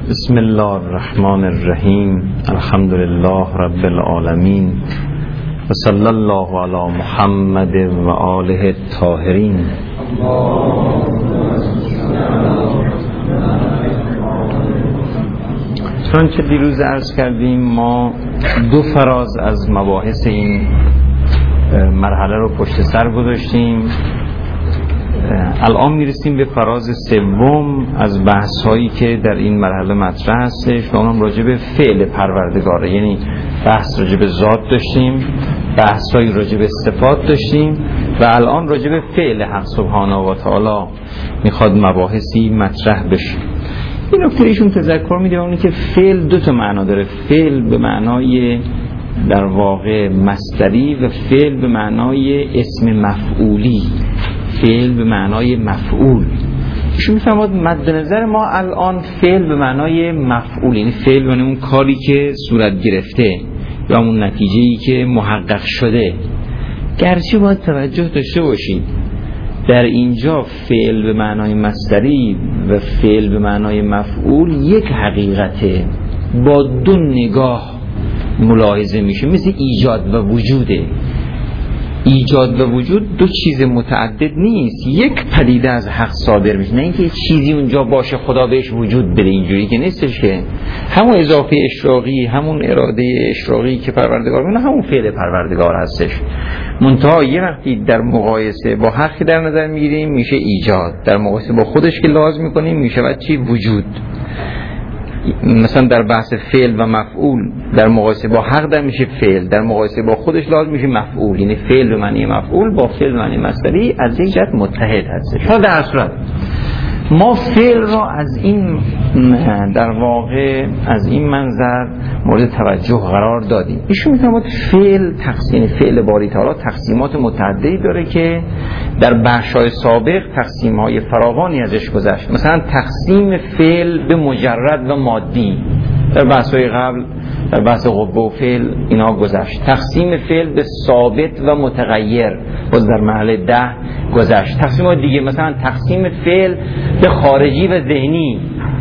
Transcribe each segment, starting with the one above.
بسم الله الرحمن الرحیم. الحمد لله رب العالمین و صلی الله علی محمد و آله الطاهرین. چنانچه دیروز عرض کردیم ما دو فراز از مباحث این مرحله رو پشت سر گذاشتیم. الان میرسیم به فراز سوم از بحث هایی که در این مرحله مطرح هستش و اونم راجع به فعل پروردگاره. یعنی بحث راجع به ذات داشتیم، بحث های راجع به صفات داشتیم و الان راجع به فعل حق سبحانه و تعالی میخواد مباحثی مطرح بشه. این نکته ایشون تذکر میده اونی که فعل دو تا معنا داره. فعل به معنای در واقع مصدری و فعل به معنای اسم مفعولی. فعل به معنای مفعول. ایشون میفرماد مد نظر ما الان فعل به معنای مفعول، یعنی فعل به معنای اون کاری که صورت گرفته یا اون نتیجه‌ای که محقق شده. گرچه باید توجه داشته باشید در اینجا فعل به معنای مصدری و فعل به معنای مفعول یک حقیقته با دو نگاه ملاحظه میشه، مثل ایجاد و وجوده. ایجاد و وجود دو چیز متعدد نیست، یک پدیده از حق صادر میشه، نه اینکه چیزی اونجا باشه خدا بهش وجود بده. اینجوری که نیستش که همون اضافه اشراقی، همون اراده اشراقی که پروردگار میونه همون فعل پروردگار هستش. منتها یه وقتی در مقایسه با حق در نظر میگیریم میشه ایجاد، در مقایسه با خودش که لازم میکنیم میشه چی؟ وجود. مثلا در بحث فعل و مفعول در مقایسه با حق در میشه فعل، در مقایسه با خودش لازم میشه مفعول. یعنی فعل به معنی مفعول با فعل به معنی مصدری از یک جهت متحد هستش. حالا در صورت ما فعل را از این در واقع از این منظر مورد توجه قرار دادیم. ایشون میفرماد فعل تقسیم فعل باری تعالی تقسیمات متعددی داره که در بخش‌های سابق تقسیم‌های فراوانی ازش گذشت. مثلا تقسیم فعل به مجرد و مادی در بحث‌های قبل، در بحث قوه و فعل اینا گذشت. تقسیم فعل به ثابت و متغیر باز در مرحله 10 گذشت. تقسیمات دیگه مثلا تقسیم فعل به خارجی و ذهنی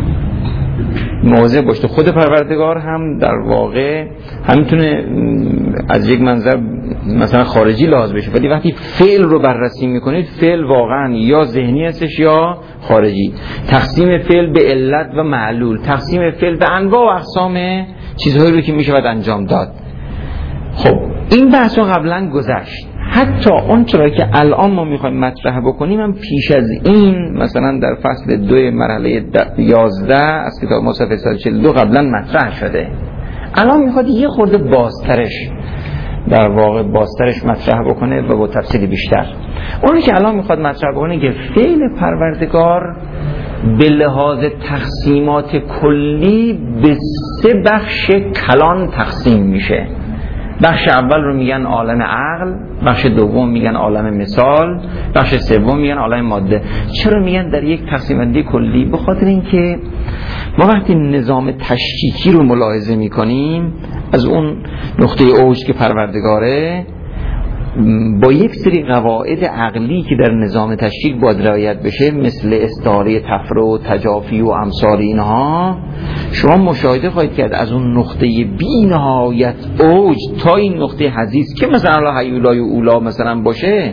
موضع باشه. خود پروردگار هم در واقع هم میتونه از یک منظر مثلا خارجی لحاظ بشه، ولی وقتی فعل رو بررسی میکنید فعل واقعا یا ذهنی هستش یا خارجی. تقسیم فعل به علت و معلول، تقسیم فعل به انواع و اقسام چیزهایی رو که میشود انجام داد. خب این بحث رو قبلا گذشت. حتی اون چرا که الان ما میخوایم مطرح بکنیم هم پیش از این مثلا در فصل 2 مرحله 11 از کتاب ما صفحه 142 قبلا مطرح شده. الان میخواد یه خورده بازترش در واقع بازترش مطرح بکنه و با تفصیل بیشتر. اونی که الان میخواد مطرح بکنه که فعل پروردگار به لحاظ تقسیمات کلی به 3 بخش کلان تقسیم میشه. بخش اول رو میگن عالم عقل، بخش دوم میگن عالم مثال، بخش سوم میگن عالم ماده. چرا میگن در یک تقسیم بندی کلی؟ به خاطر اینکه ما وقتی نظام تشکیکی رو ملاحظه میکنیم از اون نقطه اوج که پروردگاره با یک سری قواعد عقلی که در نظام تشکیک باید رعایت بشه مثل استعاره تفرع، تجافی و امثال اینها، شما مشاهده خواهید کرد از اون نقطه بی نهایت اوج تا این نقطه حدیث که مثلا الله حیولای اولا مثلا باشه،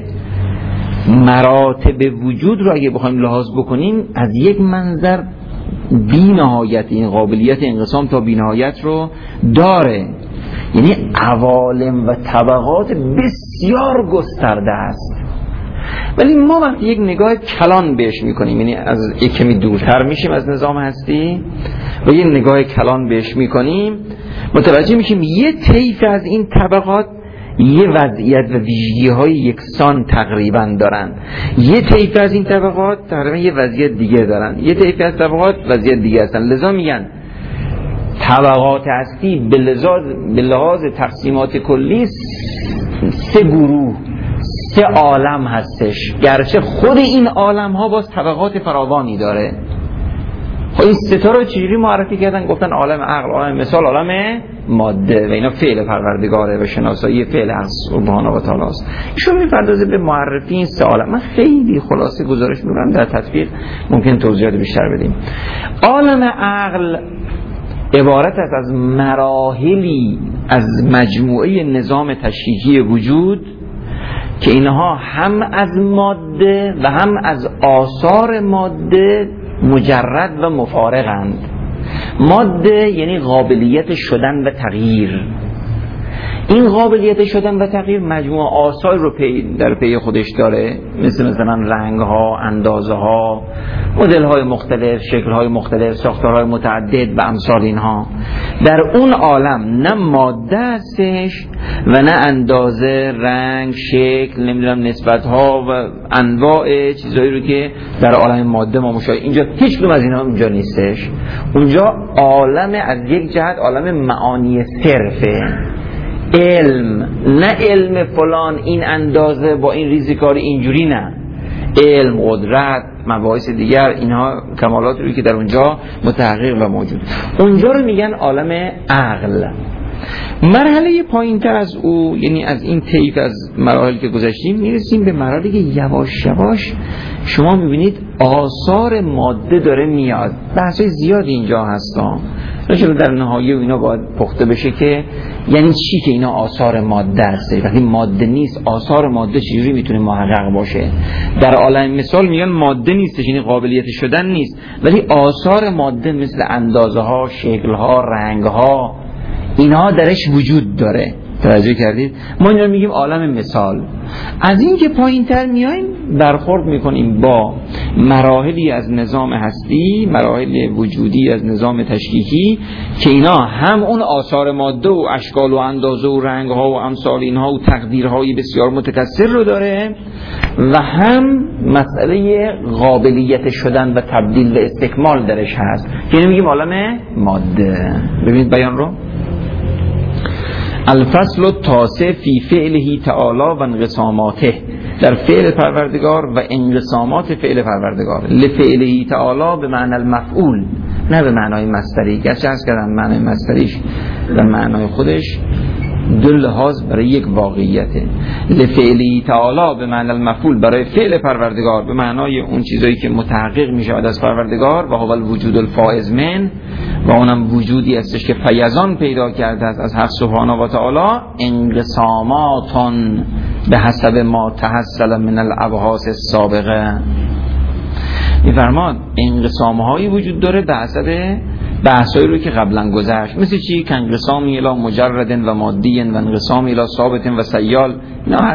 مراتب وجود رو اگه بخوایم لحاظ بکنیم از یک منظر بی نهایت این قابلیت انقسام تا بی نهایت رو داره. یعنی عوالم و طبقات بسیار گسترده است. ولی ما وقتی یک نگاه کلان بهش میکنیم، یعنی از یک کمی دورتر میشیم از نظام هستی و یک نگاه کلان بهش میکنیم، متوجه میشیم یه طیف از این طبقات یه وضعیت و ویژگی های یکسان تقریبا دارن، یه طیف از این طبقات تقریبا یه وضعیت دیگه دارن، یه طیف از طبقات وضعیت دیگه هستن. لذا میگن طبقات هستی به لحاظ تقسیمات کلی 3 گروه 3 عالم هستش، گرچه خود این عالم ها باز طبقات فراوانی داره. خب این سه تا رو چجوری معرفی کردن؟ گفتن عالم عقل، عالم مثال، عالم ماده و اینا فعل پروردگاره و شناسایی فعل از سبحانه و تعالی است. ایشون میپردازه به معرفی این سه عالم. من خیلی خلاصه گزارش می‌کنم، در تطبیق ممکن توضیحات بیشتر بدیم. عالم عقل عبارت است از مراحلی از مجموعه نظام تشریحی وجود که اینها هم از ماده و هم از آثار ماده مجرد و مفارقند. ماده یعنی قابلیت شدن و تغییر. این قابلیت شدن و تغییر مجموعه آثار رو در پی خودش داره، مثلا رنگ‌ها، اندازه‌ها، مدل‌های مختلف، شکل‌های مختلف، ساختارهای متعدد و امثال اینها. در اون عالم نه ماده هستش و نه اندازه، رنگ، شکل، نمیدونم نسبت‌ها و انواع چیزایی رو که در عالم ماده ما مشاهده. اینجا هیچ کدوم از اینها اونجا نیستش. اونجا عالم از یک جهت عالم معانی صرفه، علم، نه علم فلان این اندازه با این ریزکاری اینجوری، نه، علم، قدرت، مباحث دیگر، اینها کمالاتی رو که در اونجا متحقق و موجود. اونجا رو میگن عالم عقل. مرحله پایین تر از او، یعنی از این طیف از مراحل که گذشتیم، میرسیم به مراحلی که یواش یواش شما میبینید آثار ماده داره میاد. بحثای زیادی اینجا هستن، نشون در نهایه و اینا باید پخته بشه که یعنی چی که اینا آثار ماده است. وقتی ماده نیست، آثار ماده چجوری میتونه محقق باشه؟ در عالم مثال میگن ماده نیستش، یعنی قابلیت شدن نیست، ولی آثار ماده مثل اندازه ها، شکل ها، رنگ ها، اینها درش وجود داره. توجه کردید؟ ما اینا میگیم عالم مثال. از این که پایین تر میایم برخورد میکنیم با مراحلی از نظام هستی، مراحل وجودی از نظام تشکیکی که اینا هم اون آثار ماده و اشکال و اندازه و رنگ ها و امثال اینها و تقدیرهای بسیار متکثر رو داره و هم مسئله قابلیت شدن و تبدیل و استکمال درش هست که اینو میگیم عالم ماده. ببینید بیان رو: الفصل التاسع فی فعله تعالی و انقساماته، در فعل پروردگار و انقسامات فعل پروردگار. لفعله تعالی به معنی المفعول، نه به معنای مصدری. گرچه عرض کردم معنای مصدریش و معنای خودش دو لحاظ برای یک واقعیته. لفعله تعالی به معنی المفعول برای فعل پروردگار به معنای اون چیزایی که متحقق می شود از پروردگار و هو الوجود الفائز من، و اونم وجودی هستش که فیضان پیدا کرده است از حق سبحانه و تعالی. انقساماتون به حسب ما تحصل من الابحاث السابقه، میفرماد انقسامهایی وجود داره به حسب بحثایی رو که قبلا گذشت. مثل چی؟ که انقسامی الی مجرد و مادی و انقسامی الی ثابت و سیال. اینا هر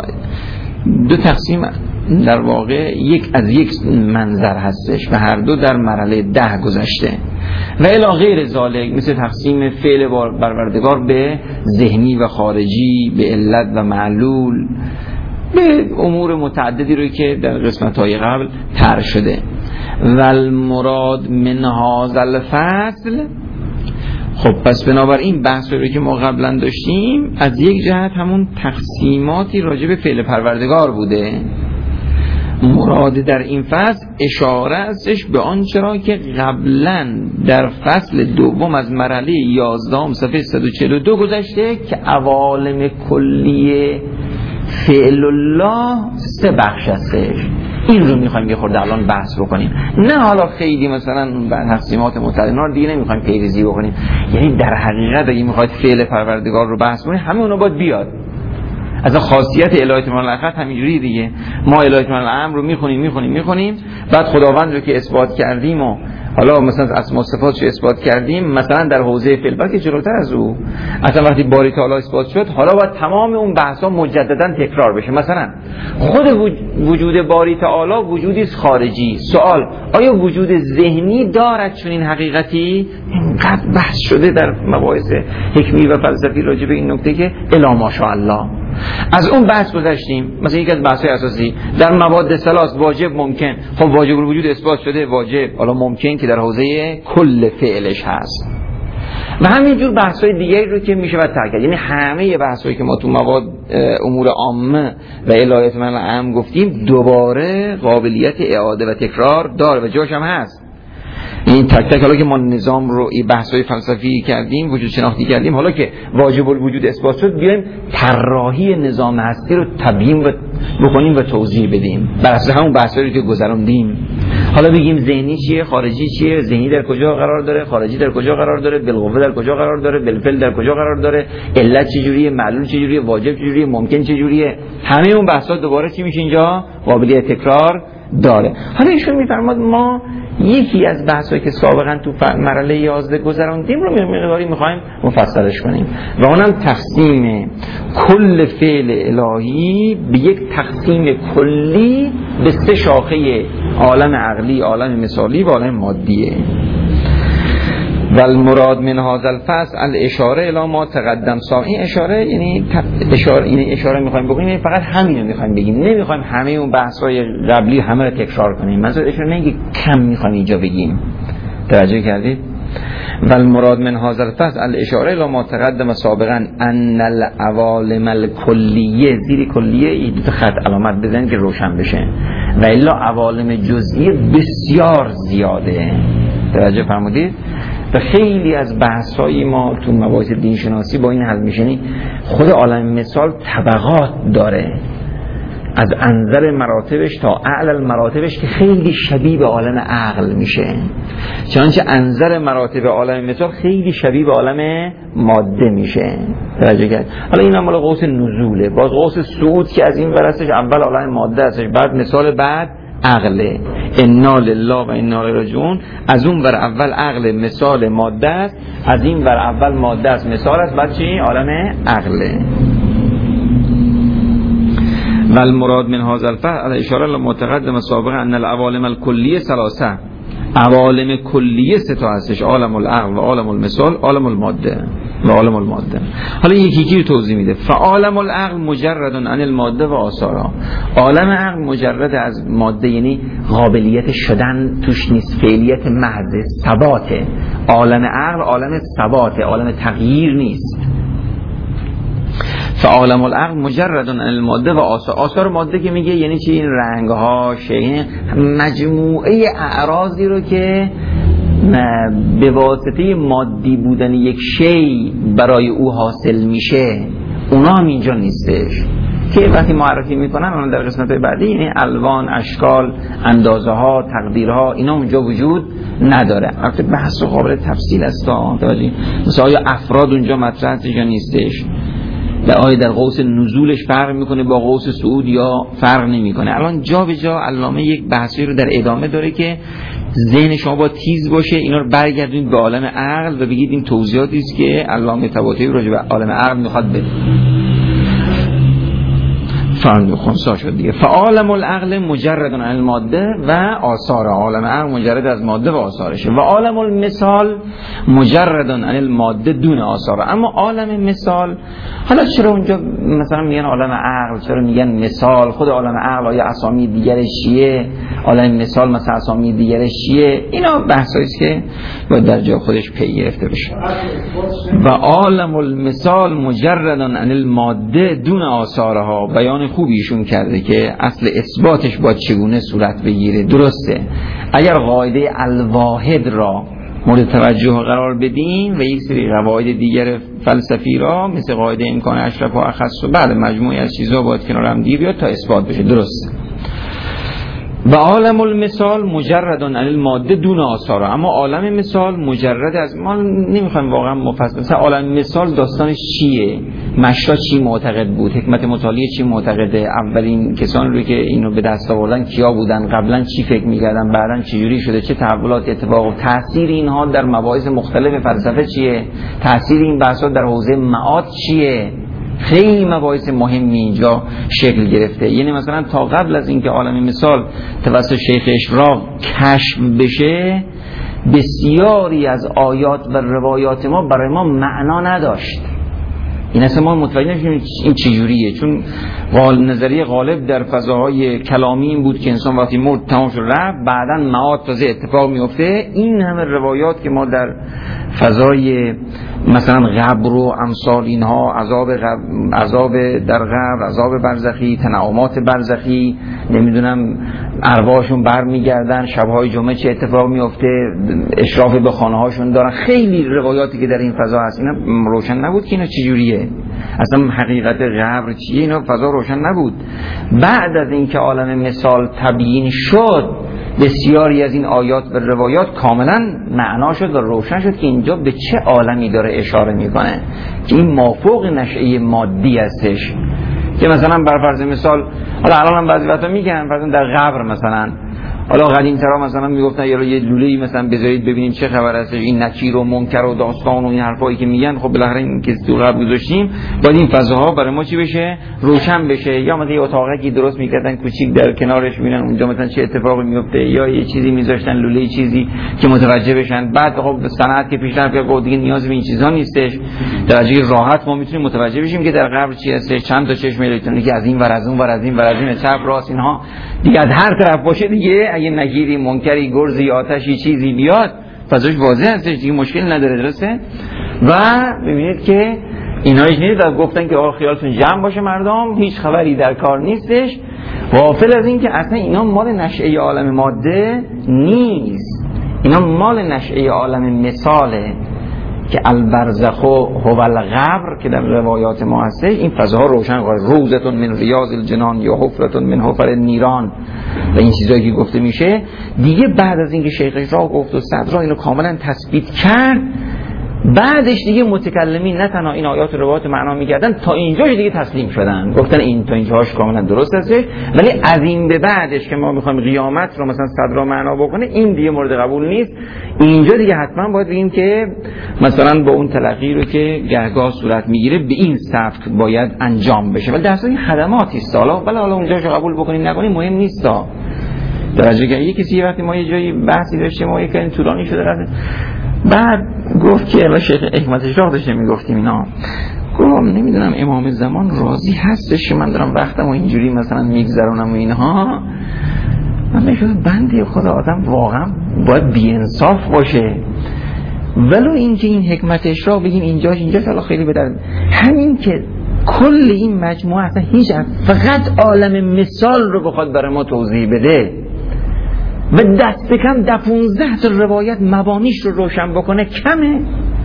دو تقسیم در واقع یک از یک منظر هستش و هر دو در مرحله 10 گذشته. و الی غیر ذالک، مثل تقسیم فعل پروردگار به ذهنی و خارجی، به علت و معلول، به امور متعددی رو که در قسمت‌های قبل طرح شده. و المراد من هذا الفصل، خب پس بنابراین بحثی رو که ما قبلا داشتیم از یک جهت همون تقسیماتی راجع به فعل پروردگار بوده. مراد در این فصل اشاره استش به آنچه را که قبلا در فصل دوم از مرحله 11 صفحه 142 گذشته که عوالم کلیه فعل الله 3 بخش هستش. این رو میخوایم یه خورده الان بحث بکنیم، نه حالا خیلی مثلا تقسیمات متعدد رو دیگه نمیخوایم پیریزی بکنیم. یعنی در حقیقت اگه میخواید فعل پروردگار رو بحث کنیم همه اونا باید بیاد. از خاصیت الهیات من الاخر همینجوری دیگه، ما الهیات من الامر رو میخونیم بعد خداوند رو که اثبات کردیم و حالا مثلا اسماء صفاتش رو اثبات کردیم، مثلا در حوزه فعل بلکه جلوتر از او اصلا وقتی باری تعالی اثبات شد حالا باید تمام اون بحثا مجددا تکرار بشه. مثلا خود وجود باری تعالی وجودی خارجی. سوال: آیا وجود ذهنی دارد چون این حقیقتی؟ اینقدر بحث شده در مباحث حکمی و فلسفی راجع به این نکته که الا ماشاءالله. از اون بحث گذشتیم. مثلا یک از بحث‌های اساسی در مواد ثلاث واجب ممکن، خب واجب الوجود اثبات شده، واجب حالا ممکن که در حوزه کل فعلش هست. و همینجور بحث‌های دیگری رو که میشه بعد کرد. یعنی همه بحث‌هایی که ما تو مواد امور عامه و الهیات من الامر گفتیم دوباره قابلیت اعاده و تکرار داره و جاش هم هست. این تک تک حالا که ما نظام رو این بحث‌های فلسفی کردیم، وجود شناختی کردیم، حالا که واجب الوجود اثبات شد بیایم طراحی نظام هستی رو تبیین بکنیم و توضیح بدیم بر اساس همون بحثایی که گذروندیم. حالا بگیم ذهنی چیه، خارجی چیه، ذهنی در کجا قرار داره، خارجی در کجا قرار داره، بالقوه در کجا قرار داره، بالفعل در کجا قرار داره، علت چجوریه، معلول چجوریه، واجب چجوریه، ممکن چجوریه. همه اون بحثا دوباره چی میشه اینجا؟ قابلیت تکرار داره. حالا ایشون میفرماد ما یکی از بحثایی که سابقا تو مرحله 11 گذروندیم رو مقداری میخوایم مفصلش کنیم و اونم تقسیم کل فعل الهی به یک تقسیم کلی به 3 شاخه: عالم عقلی، عالم مثالی و عالم مادیه. و المراد من هذا الفصل الاشاره الی ما تقدم. این اشاره یعنی اشاره میخوایم بکنیم، فقط همین رو میخوایم بگیم، نمیخوایم همه اون بحث‌های قبلی همه رو تکرار کنیم. مثلا اشاره نمیگه کم میخوایم اینجا بگیم. توجه کردید؟ و المراد من هذا الفصل الاشاره الی ما تقدم سابقا ان العوالم الکلیه، زیر کلیه دو خط علامت بزنید که روشن بشه، و الا عوالم جزئی بسیار زیاده. توجه فرمودید؟ و خیلی از بحث‌های ما تو مباحث دین شناسی با این حل میشنی خود عالم مثال طبقات داره، از انزل مراتبش تا اعلی مراتبش که خیلی شبیه به عالم عقل میشه، چنانچه انزل مراتب عالم مثال خیلی شبیه به عالم ماده میشه. توجه کرد؟ حالا این مال قوس نزوله، باز قوس صعود که از این ورستش اول عالم ماده هستش، بعد مثال، بعد عقله، انا لله و انا الیه راجعون. از اون ور اول عقل مثال ماده است، از این ور اول ماده است مثال است، بعد چی؟ عالم عقله. و المراد من هذا الفصل اشاره لمتقدم سابقا ان العوالم الکلیه 3، عوالم کلیه 3 تا هستش: عالم العقل و عالم المثال، عالم الماده و عالم الماده. حالا یکی رو توضیح میده. فعالم العقل مجرد عن الماده و آثارها. عالم عقل مجرد از ماده، یعنی قابلیت شدن توش نیست، فعلیت محض، ثباته. عالم عقل عالم ثباته، عالم تغییر نیست. فعالم العقل مجرد عن الماده و آثار ماده که میگه یعنی چی؟ این رنگ ها، شیء، مجموعه اعراضی رو که به واسطه مادی بودن یک شیء برای او حاصل میشه، اونا هم اینجا نیستش که وقتی معرفی میکنن اون در قسمت بعدی، یعنی الوان، اشکال، اندازه ها، تقدیرها، اینا اونجا وجود نداره. البته بحث قابل تفصیل است، مثلا آیا افراد اونجا مطرح است یا نیستش، آیا در قوس نزولش فرق میکنه با قوس صعود یا فرق نمیکنه. الان جا به جا علامه یک بحثی رو در ادامه داره که ذهن شما با تیز باشه، اینا رو برگردونید به عالم عقل و بگید این توضیحاتی است که علامه طباطبایی راجع به عالم عقل میخواد بده. فرض خمسا شد دیگه. فعالم العقل مجرد عن الماده و آثار. عالم عقل مجرد از ماده و آثارشه. و عالم المثال مجرد عن الماده دون آثار. اما عالم مثال، حالا چرا اونجا مثلا میگن عالم عقل، چرا میگن مثال؟ خود عالم عقل آیا اسامی دیگرش چیه؟ عالم مثال مثلا اسامی دیگرش چیه؟ اینا بحثایی است که باید در جای خودش پی گرفته بشه. و عالم المثال مجرد عن الماده دون آثارها. بیان خوبیشون کرده که اصل اثباتش باید چگونه صورت بگیره. درسته اگر قاعده الواحد را مورد توجه قرار بدیم و یک سری قواعد دیگر فلسفی را مثل قاعده امکان اشرف و اخص و بعد مجموعی از چیزها باید کنار هم دیگه بیاد تا اثبات بشه. درسته. و عالم المثال مجرد عن الماده دون آثار. اما عالم مثال مجرد از، ما نمیخوایم واقعا مفصل، مثلا عالم مثال داستانش چیه، مشرا چی معتقد بود، حکمت مطالعه چی معتقده، اولین کسان رو که اینو به دست آوردن کیا بودن، قبلا چی فکر می‌کردن، بعدن چه جوری شده، چه تحولات اتفاق افتاد، تاثیر اینها در مباحث مختلف فلسفه چیه، تاثیر این بحث‌ها در حوزه معاد چیه. خیلی مباحث مهمی اینجا شکل گرفته. یعنی مثلا تا قبل از اینکه عالم مثال توسط شیخ اشراق کشف بشه، بسیاری از آیات و روایات ما برای ما معنا نداشت. این اصلا ما متوجه نشدیم این چجوریه، چون نظریه غالب در فضاهای کلامی این بود که انسان وقتی مرد تمام شد رفت، بعداً معاد تازه اتفاق میفته. این همه روایات که ما در فضای مثلا قبر و امثال اینها، عذاب در قبر، عذاب برزخی، تنعمات برزخی، نمیدونم ارواحشون برمیگردن، شبهای جمعه چه اتفاق میفته، اشراف به خانه هاشون دارن، خیلی روایاتی که در این فضا هست. اینا روشن نبود که اینا چجوریه، اصلا حقیقت قبر چیه، اینا فضا روشن نبود. بعد از اینکه عالم مثال تبیین شد، بسیاری از این آیات و روایات کاملا معنا شد و روشن شد که اینجا به چه عالمی داره اشاره میکنه، که این مافوق نشأه مادی هستش. که مثلا بر فرض مثال، حالا الان هم بعضی وقتا میگن مثلا در قبر، مثلا حالا قدیم‌ترا مثلا میگفتن یه لوله‌ای مثلا بذارید ببینیم چه خبر هستش، این نکیر و منکر و داستان و این حرفایی که میگن، خب بالاخره این که تو قبر گذاشتیم باید این فضاها برای ما چی بشه، روشن بشه. یا مثلا یه اتاقی درست میکردن کوچیک در کنارش، میبینن اونجا مثلا چه اتفاقی میفته، یا یه چیزی میذاشتن لوله چیزی که متوجه بشن. بعد خب صنعت که پیشرفت کرد دیگه نیاز به این چیزا نیستش، درجه راحت ما میتونیم متوجه بشیم که در قبر چی هستش. چند تا چشم الکترونیکی از این ور از اون ور از این ور از این چپ راست اینها دیگه از هر طرف باشه دیگه، اگه نگیری منکری گرزی آتشی چیزی بیاد فضاش واضح هستش دیگه، مشکل نداره. درسته؟ و ببینید که اینا هیچ نیست، گفتن که آقا خیالتون جمع باشه مردم، هیچ خبری در کار نیستش، غافل از این که اصلا اینا مال نشأه عالم ماده نیست، اینا مال نشأه عالم مثاله که البرزخ هو القبر که در روایات ما هسته. این فضاها روشن، روزتون من ریاض الجنان یا حفرتون من حفر النیران و این چیزایی که گفته میشه دیگه. بعد از اینکه شیخ را گفت و صدرا اینو کاملا تثبیت کرد، بعدش دیگه متکلمین نه تنها این آیات و روایات معنا میکردن، تا اینجاش دیگه تسلیم شدن، گفتن این تا اینجاش کاملا درست هست، ولی از این به بعدش که ما میخوایم قیامت رو مثلا صدرا معنا بکنه این دیگه مورد قبول نیست. اینجا دیگه حتما باید بگیم که مثلا با اون تلقی رو که گهگاه صورت میگیره به این سبک باید انجام بشه، ولی در اصل این خدماتی است. حالا اونجاشو قبول بکنیم نکنیم مهم نیست. درجه گیری کسی وقتی ما یه جایی بحثی داشتیم ما یکم طولانی شده رفت، بعد گفت که الان شیخ حکمت شاه داشته میگفتیم اینا، گفتم نمیدونم امام زمان راضی هستش که من دارم وقتم و اینجوری مثلا میگذرونم و اینها. من میگم بنده خدا آدم واقعا باید بی‌انصاف باشه، ولو اینکه این حکمت اشراق بگیم اینجاش حالا خیلی بدن، همین که کل این مجموعه اصلا هیچ فقط عالم مثال رو بخواد برای ما توضیح بده و دست کم 15 تا روایت مبانیش رو روشن بکنه کمه.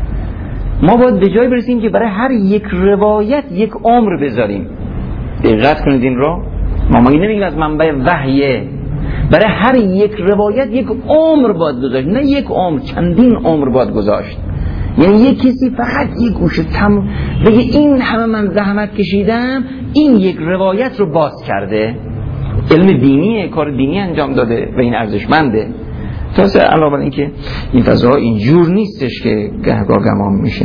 ما باید به جای برسیم که برای هر یک روایت یک عمر بذاریم. دقت کنید این رو، ما نمیگیم از منبع وحیه، برای هر یک روایت یک عمر باید گذاشت، نه یک عمر، چندین عمر باید گذاشت. یعنی یک کسی فقط یک گوشه بگه این همه من زحمت کشیدم این یک روایت رو باز کرده، علم دینیه، کار دینی انجام داده و این ارزشمنده. تازه علاوه بر این که این فضاها اینجور نیستش که گهگاه گمان میشه.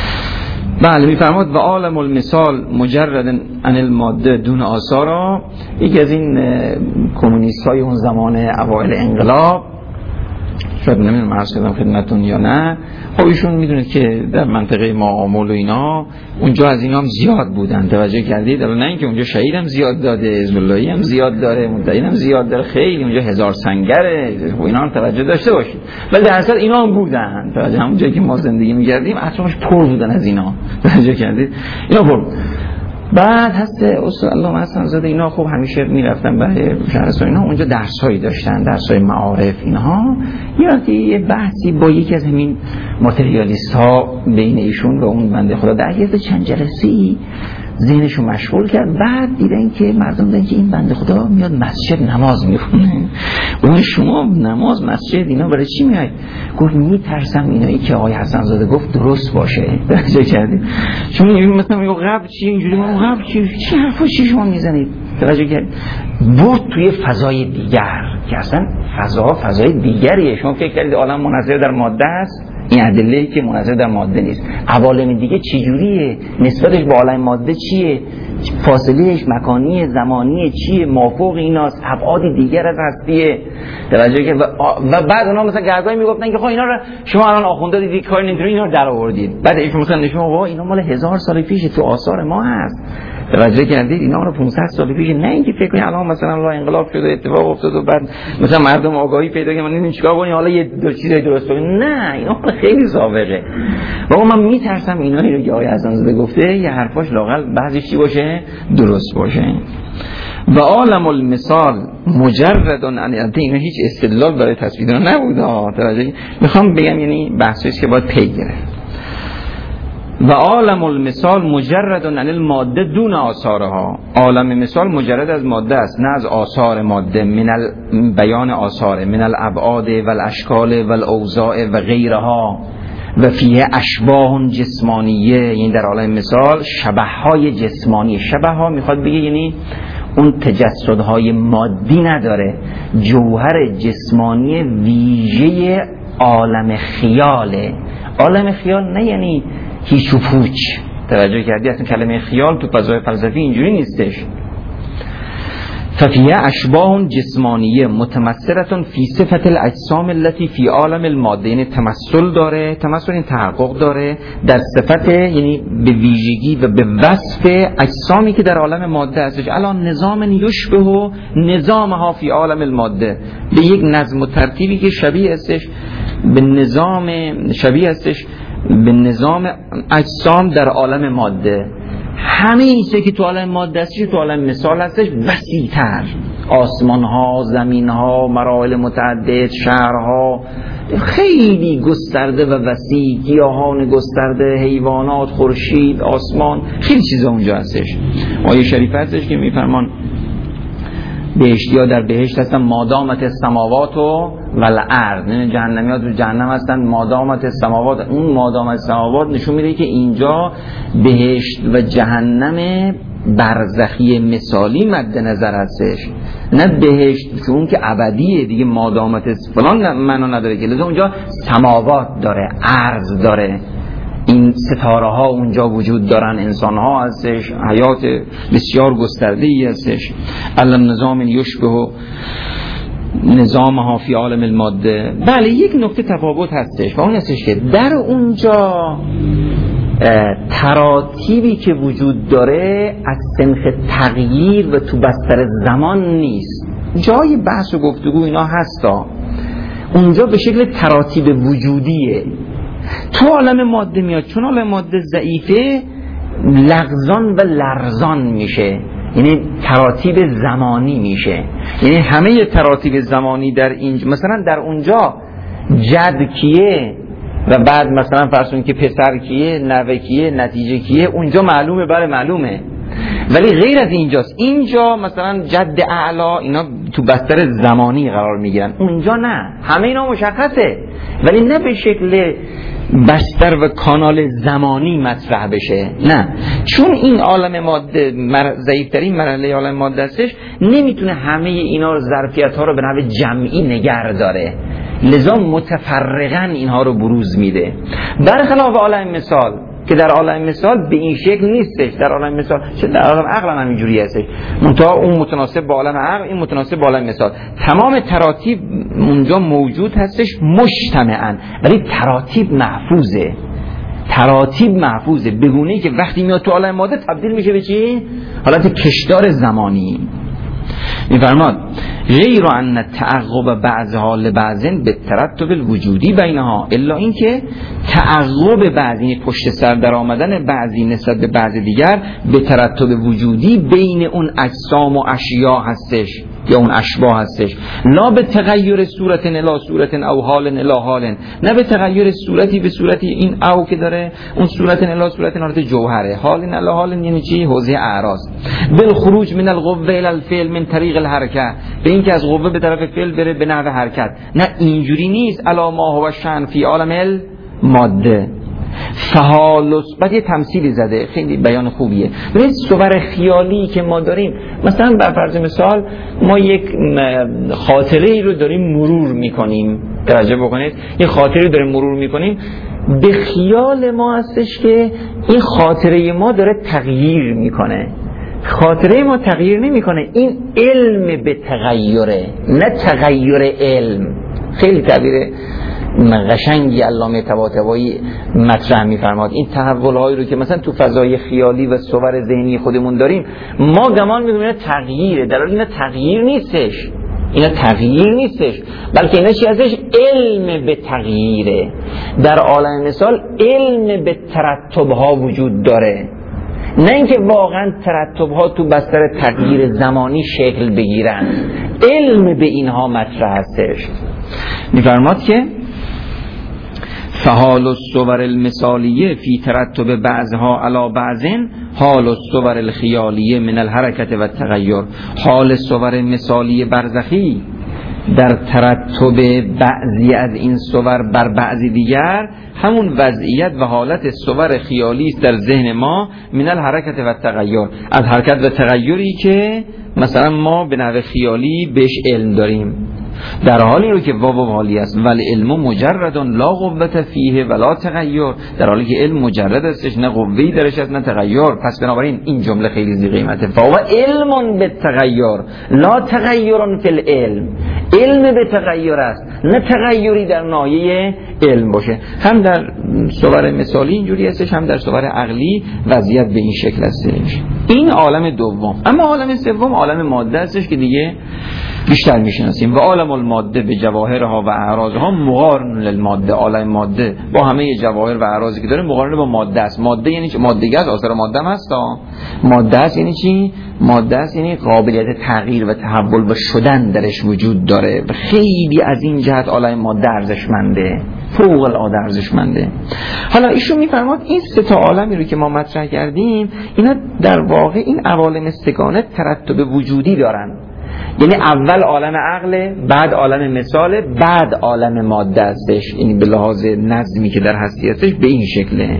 بله میفرماد و عالم المثال مجرد عن الماده دون آثارا. یکی از این کمونیست های اون زمان اوایل انقلاب، شاید نمیدونم عرض کردم خدمتون یا نه، خب ایشون میدونید که در منطقه معامل و اینا اونجا از اینا هم زیاد بودن، توجه کردید؟ نه اینکه اونجا شهید هم زیاد داده، حزب اللهی هم زیاد داره، متدین هم زیاد داره، خیلی اونجا هزار سنگره و اینا هم توجه داشته باشید. ولی در اصل اینا هم بودن، توجه همون جایی که ما زندگی می‌کردیم اطرافش پر بودن از اینا، توجه کردید؟ اینا پر. بعد هست استاد علامه حسن زاده اینا خب همیشه میرفتن برای شهرستان اینا، اونجا درسایی داشتن، درسای معارف اینها. یه بحثی با یکی از همین ماتریالیست ها بین ایشون و اون بنده خدا در حقیقت چند جلسه‌ای ذهنشو مشغول کرد. بعد دیدن که مردم دیدن که این بنده خدا میاد مسجد نماز میخونه. اون شما نماز مسجد اینا برای چی میای؟ گفت میترسم اینایی که آقای حسن زاده گفت درست باشه. توجه کردید؟ چون مثلا میگه قبل چی اینجوری، ما قبل چی حرفا چی شما میزنید؟ توجه کردید؟ برد توی فضای دیگر که اصلا فضای دیگریه. شما فکر کردید عالم منحصر در ماده است؟ این ادله‌ای که منحصر در ماده نیست. عوالم دیگه چجوریه؟ نسبتش با عالم ماده چیه؟ فاصلهش مکانی زمانی چیه، مافوق ایناست، ابعاد دیگر از هستیه. توجه که و بعد اونا مثلا گردایی میگفتن که خب اینا رو شما الان آخونده دیدید کاری نمی‌کنید، اینا رو در آوردید. بعد ایشون مثلا نشون آقا اینا مال 1000 سال پیش تو آثار ما هست. توجه کردید اینا رو 500 سال پیش، نه اینکه فکر کنید الان مثلا الله انقلاب شده اتفاق افتاد و بعد مثلا مردم آگاهی پیدا کردن نمی‌دونن چیکار کنیم حالا یه دو چیز درست کنیم. نه اینا خیلی سابقه. واقعا من میترسم اینایی رو که آقای حسن‌زاده گفته یه حرفاش لااقل بعضیش چی باشه درست باشه. و عالم المثال مجرد عن اینا هیچ استدلال برای تصویر نبود. توجه میخوام بگم یعنی بحثی که باید پی گرفت. و عالم المثال مجرد عن الماده دون آثارها. عالم مثال مجرد از ماده است نه از آثار ماده. من بیان آثار من الابعاد و الاشکال و الاوضاع و غیرها و فیه اشباه جسمانیه. یعنی در عالم مثال شبه های جسمانی. شبه ها میخواد بگه یعنی اون تجسدهای مادی نداره، جوهر جسمانی ویژه عالم خیاله. عالم خیال نه یعنی هیچ و پوچ. توجه کردی اصلا کلمه خیال تو فضای فلسفی اینجوری نیستش. ففیه اشباه جسمانیه متمثلتون فی صفت الاجسام التي فی عالم الماده. یعنی تمثل داره، تمثل این تحقق داره در صفت یعنی به ویژگی و به وصف اجسامی که در عالم ماده هستش. الان نظام یشبه نظامها فی عالم الماده، به یک نظم و ترتیبی که شبیه هستش به نظام به نظام اجسام در عالم ماده. همه این چیزی که تو عالم ماده هستش تو عالم مثال هستش وسیع‌تر. آسمان ها، زمین ها، مراحل متعدد، شهرها خیلی گسترده و وسیع، گیاهان گسترده، حیوانات، خورشید، آسمان، خیلی چیزا اونجا هستش. آیه شریف هستش که میفرمان بهشتی‌ها در بهشت هستن مادامت السماوات و الارض. یعنی جهنمی‌ها تو جهنم هستن مادامت السماوات. اون مادامت السماوات نشون میده که اینجا بهشت و جهنم برزخی مثالی مد نظر هستش، نه بهشت که اون که ابدیه دیگه مادامت فلان معنا نداره که لازم اونجا سماوات داره، ارض داره، این ستاره ها اونجا وجود دارن، انسان ها هستش، حیات بسیار گسترده ای هستش. علم نظام یشبه نظام ها فی عالم الماده. بله یک نکته تفاوت هستش و اون هستش که در اونجا تراتیبی که وجود داره از سنخ تغییر و تو بستر زمان نیست. جای بحث و گفتگو اینا هستا، اونجا به شکل تراتیب وجودیه. تو عالم ماده میاد چون عالم ماده ضعیفه لغزان و لرزان میشه، یعنی تراتیب زمانی میشه. یعنی همه تراتیب زمانی در اینجا مثلا در اونجا جد کیه و بعد مثلا فرضون که پسر کیه، نوه کیه، نتیجه کیه، اونجا معلومه، بله معلومه. ولی غیر از اینجاست. اینجا مثلا جد اعلا اینا تو بستر زمانی قرار میگیرن، اونجا نه، همه اینا مشخصه ولی نه به شکل بستر و کانال زمانی مطرح بشه. نه، چون این عالم ماده ضعیف‌ترین مرحله عالم ماده هستش، نمیتونه همه اینا رو ظرفیت ها رو به نحو جمعی نگه داره، لذا متفرقاً اینها رو بروز میده. برخلاف عالم مثال که در عالم مثال به این شکل نیستش. در عالم مثال چه در عالم عقل هم اینجوری هستش، منتها اون متناسب با عالم عقل، این متناسب با عالم مثال. تمام تراتیب اونجا موجود هستش مجتمعاً، ولی تراتیب محفوظه. تراتیب محفوظه به گونه‌ای که وقتی میاد تو عالم ماده تبدیل میشه به چی؟ حالت کشدار زمانی. میفرماد غیر ان تعقب بعضها لبعضن به ترتب الوجودی بینها، الا اینکه تعقب بعضی پشت سر در آمدن بعضی نسبت به بعض دیگر به ترتب وجودی بین اون اجسام و اشیاء هستش یا اون اشباح هستش، لا به تغییر صورت الی صورت او حال الی حال، نه به تغییر صورتی به صورتی این او که داره اون صورت الی صورت حالت جوهره، حال الی حال یعنی چی؟ حوزه اعراض. بالخروج من القوه الی الفعل من طریق الحرکه، به این که از قوه به طرف فعل بره به نحو حرکت. نه اینجوری نیست. الا ما هو شأن فی عالم الماده فحالس. بعد یه تمثیلی زده خیلی بیان خوبیه. ببینید صور خیالی که ما داریم، مثلا بر فرض مثال ما یک خاطره رو داریم مرور میکنیم، توجه بکنید، یه خاطره داریم مرور میکنیم، به خیال ما هستش که این خاطره ما داره تغییر میکنه. خاطره ما تغییر نمیکنه، این علم به تغییره، نه تغییر علم. خیلی تعبیر قشنگی علامه طباطبایی مطرح می‌فرماد. این تحول‌هایی رو که مثلا تو فضای خیالی و صور ذهنی خودمون داریم، ما گمان می‌کنیم اینا تغییره، در حالی اینا تغییر نیستش. اینا تغییر نیستش، بلکه اینا چی ازش؟ علم به تغییره. در عالم مثال علم به ترتب‌ها وجود داره، نه اینکه واقعا ترتب‌ها تو بستر تغییر زمانی شکل بگیرن. علم به اینها مطرح هستش. می‌فرماد که فحال الصور المثالیه فی ترتب بعضها علی بعضن حال الصور الخیالیه من الحرکت و التغیر. حال صور مثالی برزخی در ترتب بعضی از این صور بر بعضی دیگر همون وضعیت و حالت صور خیالی است در ذهن ما، من الحرکت و التغیر، از حرکت و تغییری که مثلا ما به نحو خیالی بهش علم داریم، در حالی رو که واو حالی است. ولی علم مجرد لا قوت فیه ولا تغییر، در حالی که علم مجرد استش، نه قوه‌ای درش است نه تغییر. پس بنابراین این جمله خیلی ذی قیمته. فهو علم بالتغیر لا تغییر فی العلم. علم به تغییر است، نه تغییری در ناحیه علم باشه. هم در صور مثالی اینجوری هستش، هم در صور عقلی وضعیت به این شکل هستش. این عالم دوم. اما عالم سوم عالم ماده هستش که دیگه بیشتر میشناسیم. و عالم الماده به جواهرها و اعراضها مقارن للماده. عالم ماده با همه جواهر و اعراضی که داره مقارن با ماده است. ماده یعنی چی؟ ماده گاز آثار ماده هم هست. ماده است یعنی چی؟ ماده است یعنی قابلیت تغییر و تحول و شدن درش وجود داره و خیلی از این جهت عالم ماده ارزشمنده، فوق العاده ارزشمنده. حالا ایشون میفرماد این سه تا عالمی رو که ما مطرح کردیم، اینا در واقع این عوالم سگانه ترتب وجودی دارن. یعنی اول عالم عقل، بعد عالم مثال، بعد عالم ماده هستش. یعنی به لحاظ نظمی که در هستی هستش به این شکله.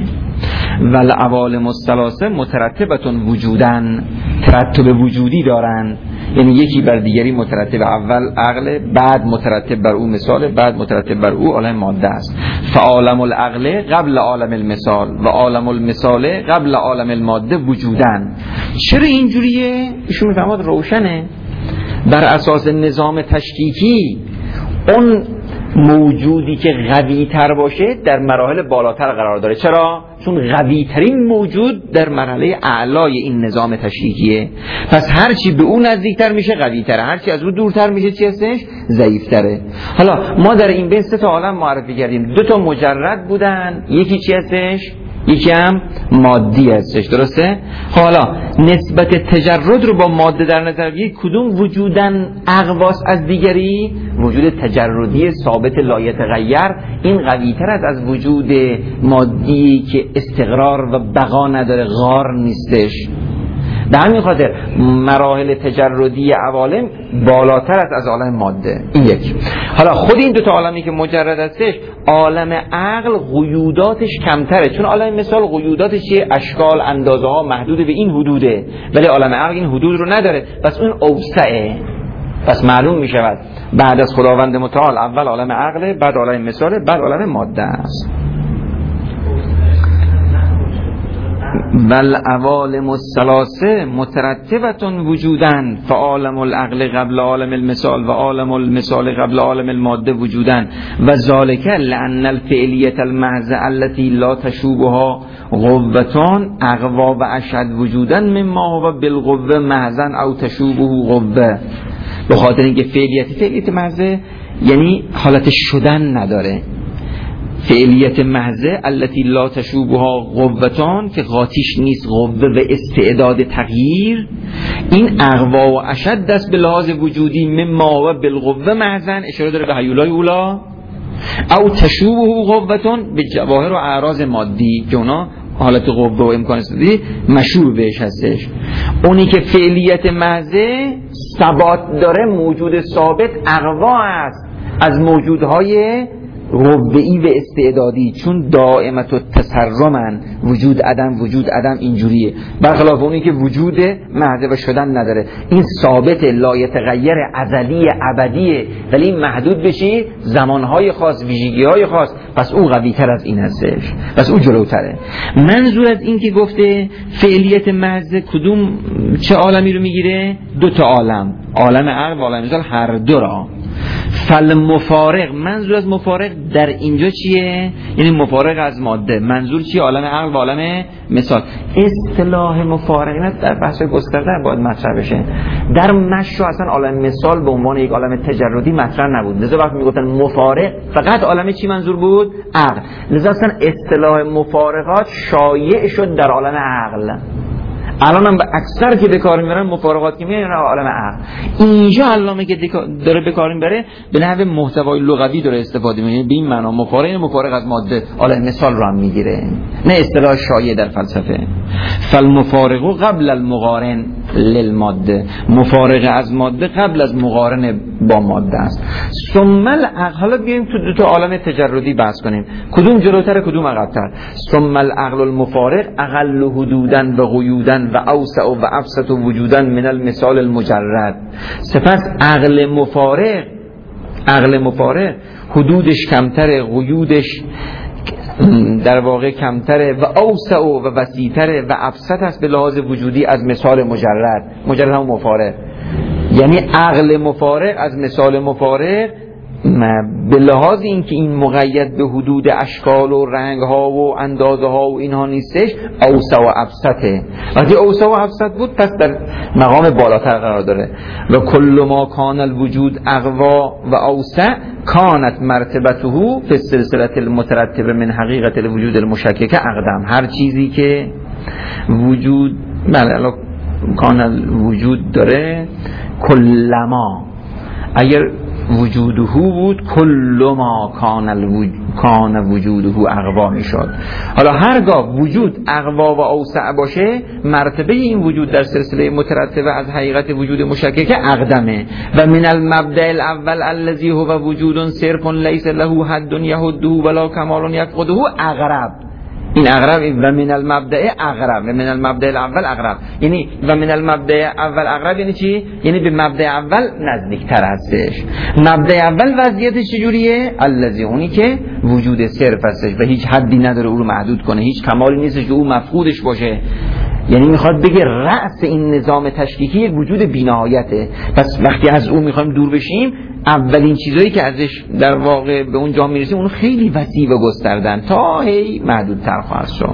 ول عوالم الثلاثه مترتبتون وجودن، ترتب وجودی دارن. یعنی یکی بر دیگری مترتب، اول عقل، بعد مترتب بر او مثال، بعد مترتب بر او عالم ماده است. فعالم العقل قبل عالم المثال و عالم المثال قبل عالم الماده وجودن. چرا اینجوریه؟ ایشون میفهمد روشنه. بر اساس نظام تشکیکی اون موجودی که قوی تر باشه در مراحل بالاتر قرار داره. چرا؟ چون قوی ترین موجود در مرحله اعلای این نظام تشکیکیه. پس هرچی به اون نزدیکتر میشه قوی تره، هرچی از اون دورتر میشه چی هستش؟ ضعیف تره. حالا ما در این بین سه تا عالم معرفی کردیم. دو تا مجرد بودن، یکی چی هستش؟ یکی هم مادی هستش. درسته؟ حالا نسبت تجرد رو با ماده در نظر بگیرید، کدوم وجودن اقواس از دیگری؟ وجود تجردی ثابت لا یتغیر، این قوی تر از وجود مادی که استقرار و بقا نداره، غار نیستش. به همین خاطر مراحل تجردی عوالم بالاتر است از عالم ماده. این یک. حالا خود این دو تا عالمی که مجرد هستش، عالم عقل قیوداتش کمتره، چون عالم مثال قیوداتش چیه؟ اشکال، اندازه ها محدود به این حدوده، ولی عالم عقل این حدود رو نداره، پس اون اوسعه. پس معلوم می شود بعد از خداوند متعال اول عالم عقل، بعد عالم مثال، بعد عالم ماده است. بل عوالم الثلاثه مترتبتون وجودن، فعالم العقل قبل عالم المثال و عالم المثال قبل عالم الماده وجودن و ذالک لأن الفعلیت المحض التي لا تشوبها قوتان اقوا و اشد وجودن مما هو بالقوه محضا او تشوبه قوه. به خاطر اینکه فعلیت محض یعنی حالت شدن نداره. فعلیت محضه التي لا تشوبها قوتان که قاطیش نیست قوه و استعداد تغییر، این اقوا و اشد دست به لحاظ وجودی مما و بالقوه محضن اشاره داره به هیولای اولا، او تشوبه قوتان به جواهر و اعراض مادی که اونا حالت قوه و امکان استعدادی مشوب بهش هستش. اونی که فعلیت محضه ثبات داره، موجود ثابت اقوا است از موجودهای قوه‌ای و استعدادی، چون دائمت و تسرمن، وجود عدم اینجوریه، برخلاف اونی که وجود محض و شدن نداره. این ثابت لا یتغیر، ازلی ابدیه، ولی این محدود بشه زمانهای خاص، ویژگی‌های خاص، پس او قوی تر از این هستش، پس او جلوتره. منظور از این که گفته فعلیت محض کدوم چه عالمی رو میگیره؟ دو تا عالم، عالم عقل و عالم مثال، هر دو را. فالمفارق، منظور از مفارق در اینجا چیه؟ یعنی مفارق از ماده، منظور چیه؟ عالم عقل و عالم مثال. اصطلاح مفارق در بحث گسترده باید مطرح بشه. در مشو اصلا عالم مثال به عنوان یک عالم تجردی مطرح نبود، لذا وقتی میگفتن مفارق فقط عالم چی منظور بود؟ عقل. لذا اصلا اصطلاح مفارقات شایع شد در عالم عقل. الان هم اکثر که به کار میبرن مفارقات که میبرن عالم عقل. اینجا علامه که داره به کار میبره به نحو محتوای لغوی داره استفاده میکنه، به این معنا مفارق از ماده عالم مثال رو هم میگیره، نه اصطلاح شایع در فلسفه. فالمفارق قبل المقارن للماده، مفارق از ماده قبل از مقارن با ماده است. ثم العقل، حالا بیایم تو دو تا عالم تجردی بحث کنیم، کدوم جلوتر کدوم عقب‌تر. ثم العقل المفارق اقل حدوداً و قیوداً و اوسع و ابسط وجوداً من المثال المجرد. سپس عقل مفارق حدودش کمتره، قیودش در واقع کمتره و اوسع و وسیع‌تره و ابسط است به لحاظ وجودی از مثال مجرد هم مفارق. یعنی عقل مفارق از مثال مفارق به لحاظ اینکه این مقید به حدود اشکال و رنگ ها و اندازه ها و اینها نیستش، اوسع و ابسطه. وقتی اوسع و ابسط بود پس در مقام بالاتر قرار داره. و کل ما کان الوجود اقوا و اوسع کانت مرتبته فی السلسله المترتبه من حقیقت الوجود المشکک اقدم. هر چیزی که وجود کان الوجود داره، کلما اگر وجوده بود، کل ما کان وجوده اقوا میشد. حالا هرگاه وجود اقوا و اوسع باشه، مرتبه این وجود در سلسله مترتبه از حقیقت وجود مشکک اقدمه. و من المبدأ الاول الذی هو وجود صرف لیس له حد یحده ولا کمال یفقده اقرب. این اقرب و من المبدأ اقرب و من المبدأ الاول اقرب، یعنی و من المبدأ اول اقرب یعنی چی؟ یعنی به مبدأ اول نزدیکتر هستش. مبدأ اول وضعیتش چجوریه؟ الذی، اونی که وجود صرف هستش و هیچ حدی نداره او رو محدود کنه، هیچ کمالی نیستش که او مفقودش باشه. یعنی میخواد بگه رأس این نظام تشکیکی وجود بی‌نهایته. پس وقتی از او میخوایم دور بشیم، اولین چیزایی که ازش در واقع به اون جا میرسیم اون خیلی وسیع و گستردن تا هی محدودتر خواهد شد.